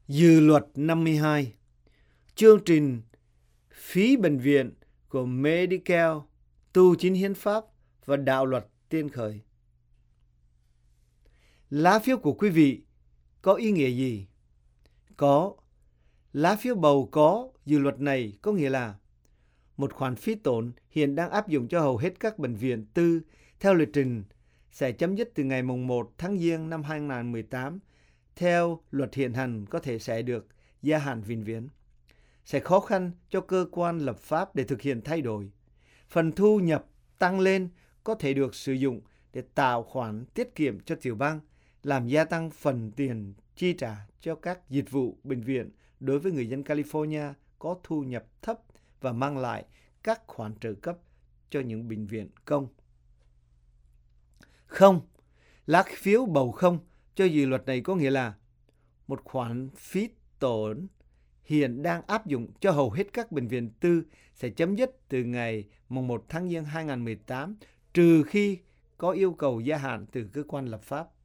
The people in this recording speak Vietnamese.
Dự luật 52, chương trình phí bệnh viện của Medicare, tu chính hiến pháp và đạo luật tiên khởi. Lá phiếu của quý vị có ý nghĩa gì? Có. Lá phiếu bầu có dự luật này có nghĩa là một khoản phí tổn hiện đang áp dụng cho hầu hết các bệnh viện tư theo lịch trình sẽ chấm dứt từ ngày 1 tháng Giêng năm 2018. Theo luật hiện hành có thể sẽ được gia hạn vĩnh viễn. Sẽ khó khăn cho cơ quan lập pháp để thực hiện thay đổi. Phần thu nhập tăng lên có thể được sử dụng để tạo khoản tiết kiệm cho tiểu bang, làm gia tăng phần tiền chi trả cho các dịch vụ bệnh viện đối với người dân California có thu nhập thấp và mang lại các khoản trợ cấp cho những bệnh viện công. Không, lá phiếu bầu không cho dự luật này có nghĩa là một khoản phí tổn hiện đang áp dụng cho hầu hết các bệnh viện tư sẽ chấm dứt từ ngày 1 tháng Giêng 2018, trừ khi có yêu cầu gia hạn từ cơ quan lập pháp.